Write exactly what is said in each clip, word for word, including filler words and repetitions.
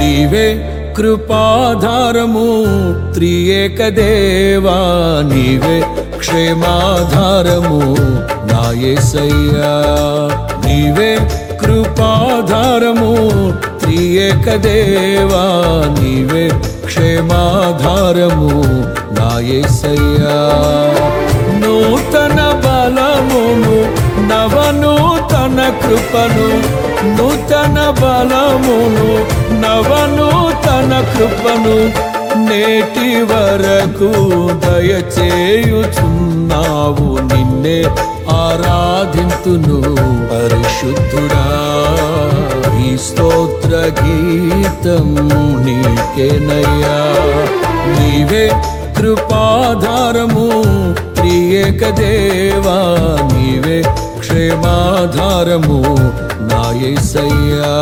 నీవే కృపాధారము త్రియేక దేవా, నీవే క్షేమాధారము నా యేసయ్యా. నీవే కృపాధారము త్రియేక దేవా, నీవే క్షేమాధారము నా యేసయ్యా. నూతన బలమును నవనూతన కృపను, నూతన బలమును నవనూతన కృపను నేటి వరకు దయచేయుచున్నావు. నిన్నే ఆరాధింతును పరిశుద్ధుడా. ఈ స్తోత్ర గీతం నీకేనయ్యా. నీవే కృపాధారము త్రియేక దేవా, నీవే క్షేమాధారము నా యేసయ్యా.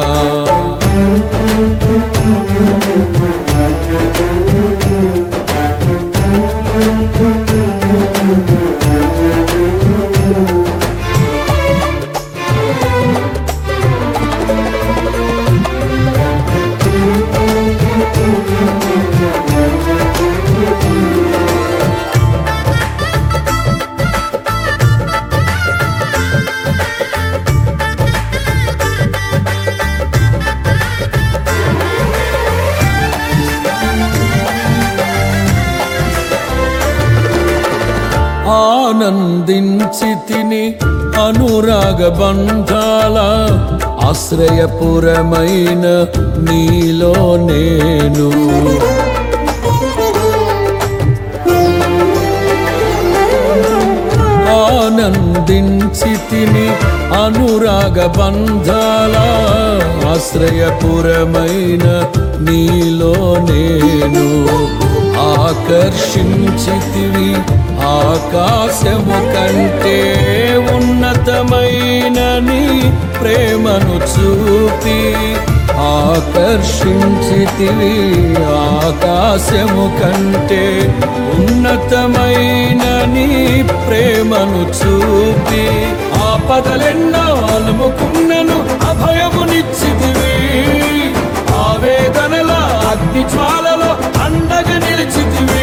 ఆనందించి తిని అనురాగ బంధాల ఆశ్రయపురమైన నీలో నేను. ఆనందించి తిని అనురాగ బంధాల ఆశ్రయపురమైన నీలో నేను. ఆకర్షించితివి ఆకాశము కంటే ఉన్నతమైన నీ ప్రేమను చూపి, ఆకర్షించితివి ఆకాశము కంటే ఉన్నతమైన నీ ప్రేమను చూపి. ఆపదలెన్నో అలుముకున్నను అభయమునిచ్చితివి, ఆవేదనల అగ్ని జ్వాలలో అండగా నిలిచితివి.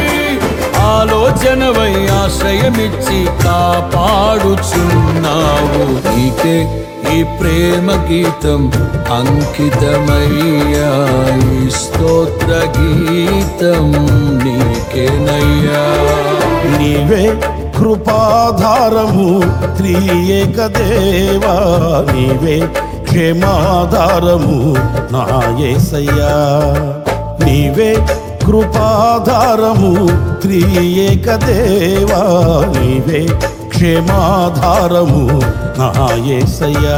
ఆలోచనవై ఆశ్రయమిచ్చి కాపాడుచున్నావు. నీకే ఈ ప్రేమ గీతం అంకితమయ్యా. ఈ స్తోత్ర గీతం నీకేనయ్యా. నీవే కృపాధారము త్రియేక దేవా, నీవే క్షేమాధారము నా యేసయ్యా. నీవే కృపాధారము త్రియేక దేవా, నీవే క్షేమాధారము నా యేసయ్యా.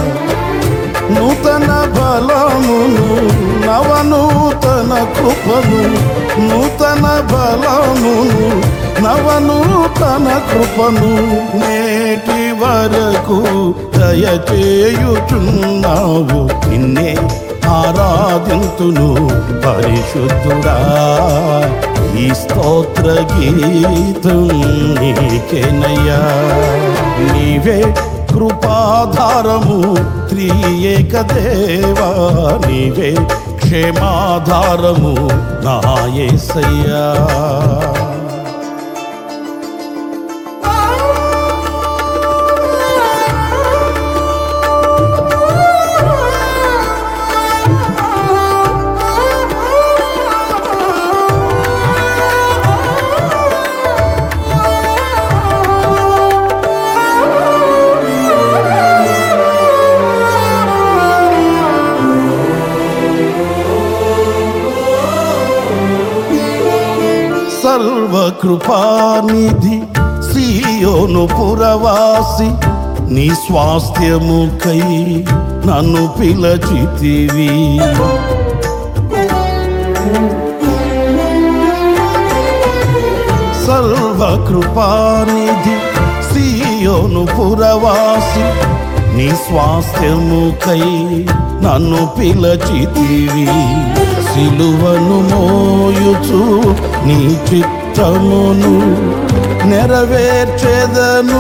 నూతన బలమును నవనూతన కృపను, నూతన బలమును నవనూతన కృపను నేటి వరకు దయచేయుచున్నావు. నిన్నే ఆరాధింతును పరిశుద్ధుడా. ఈ స్తోత్ర గీతం నీకేనయ్యా. నీవే కృపాధారము త్రియేక దేవా, నీవే క్షేమాధారము నా యేసయ్యా. సర్వకృపానిధి సీయోను పురవాసి, నీ స్వాస్థ్యముకై నన్ను పిలచితివి. సర్వకృపానిధి సీయోను పురవాసి, నీ స్వాస్థ్యముకై నన్ను పిలచితివి. సిలువను మోయుచు నీ చిత్తమును నెరవేర్చెదను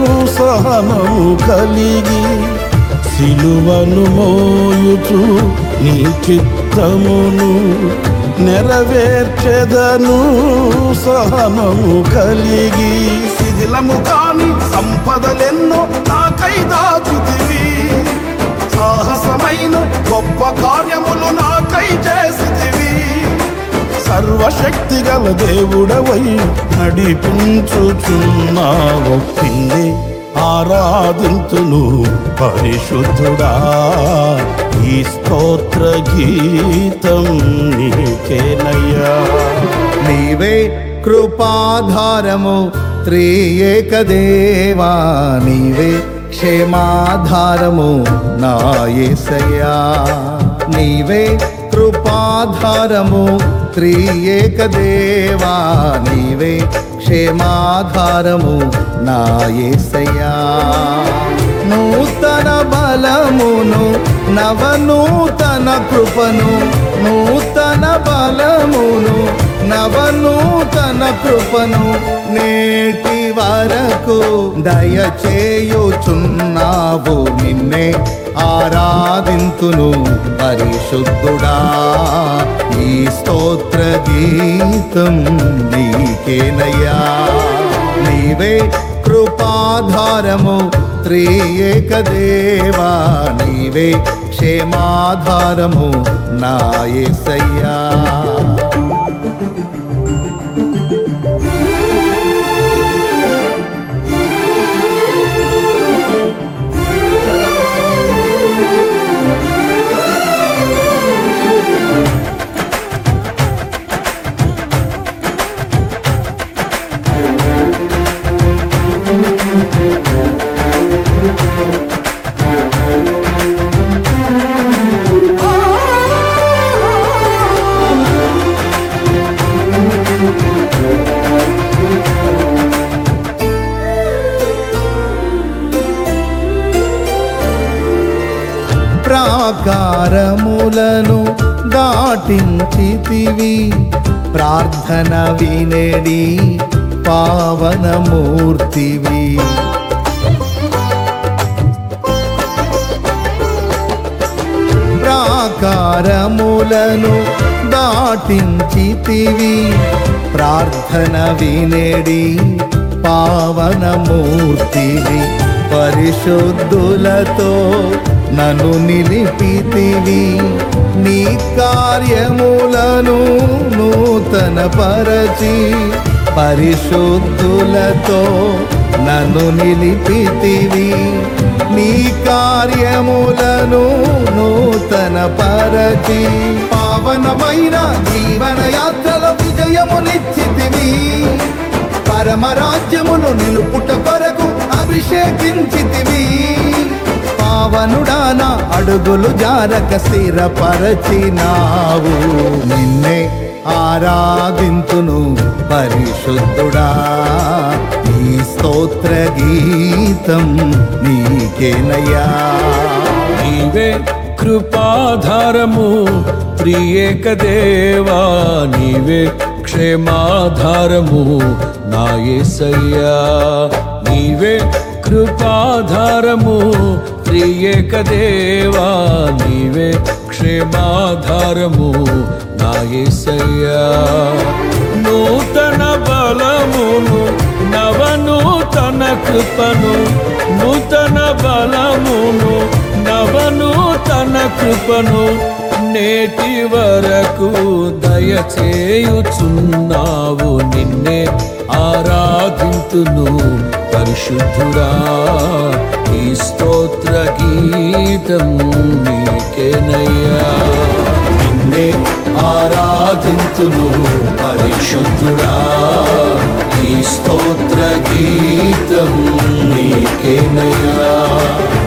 సహనము కలిగి. సిలువను మోయుచు నీ చిత్తమును నెరవేర్చెదను సహనము కలిగి. శిథిలము కాని సంపదలెన్నో నాకై దాచితివి, సాహసమైన గొప్ప కార్యములు నాకై చేసితివి. సర్వశక్తి గల దేవుడవై నడిపించుచున్నావు. నిన్నే ఆరాధింతును పరిశుద్ధుడా, ఈ స్తోత్ర గీతం నీకేనయ్యా. నీవే కృపాధారము త్రియేక దేవా, నీవే క్షేమాధారము నా యేసయ్యా. నీవే కృపాధారము త్రియేక దేవా, నీవే క్షేమాధారము నా యేసయ్యా. నూతన బలమును నవనూతన కృపను, నూతన బలమును నవనూతన కృపను నేటి వరకు దయచేయుచున్నావు. నిన్నే ఆరాధింతును పరిశుద్ధుడా, ఈ స్తోత్ర గీతం నీకేనయ్యా. నీవే కృపాధారము త్రియేక దేవా, నీవే క్షేమాధారము నా యేసయ్యా. ప్రాకారములను దాటించితివి, ప్రార్థన వినేడి పావనమూర్తివి. ప్రాకారములను దాటించితివి, ప్రార్థన వినేడి పావనమూర్తివి. పరిశుద్ధులతో నన్ను నిలిపితివి, నీ కార్యములను నూతన పరచి. పరిశుద్ధులతో నన్ను నిలిపితివి, నీ కార్యములను నూతన పరచి. పావనమైన జీవన యాత్రల విజయమునిచ్చితివి, పరమరాజ్యమును నిలుపుట కొరకు అభిషేకించితివి. పావనుడాన అడుగులు జారక స్థిరపరచినావు. నిన్నే ఆరాధింతును పరిశుద్ధుడా, ఈ స్తోత్ర గీతం నీకేనయ్యా. నీవే కృపాధారము త్రియేక దేవా, నీవే క్షేమాధారము నా యేసయ్యా. నీవే కృపాధారము త్రియేక దేవా, నీవే క్షేమాధారము నా యేసయ్యా. నూతన బలమును నవనూతన కృపను, నూతన బలమును నవనూతన కృపను నేటి వరకు దయచేయుచున్నావు. నిన్నే ఆరాధింతును పరిశుద్ధుడా, ఈ స్తోత్ర గీతం నీకేనయ్యా. నిన్నే ఆరాధింతును పరిశుద్ధుడా, ఈ స్తోత్ర గీతం నీకేనయ్యా.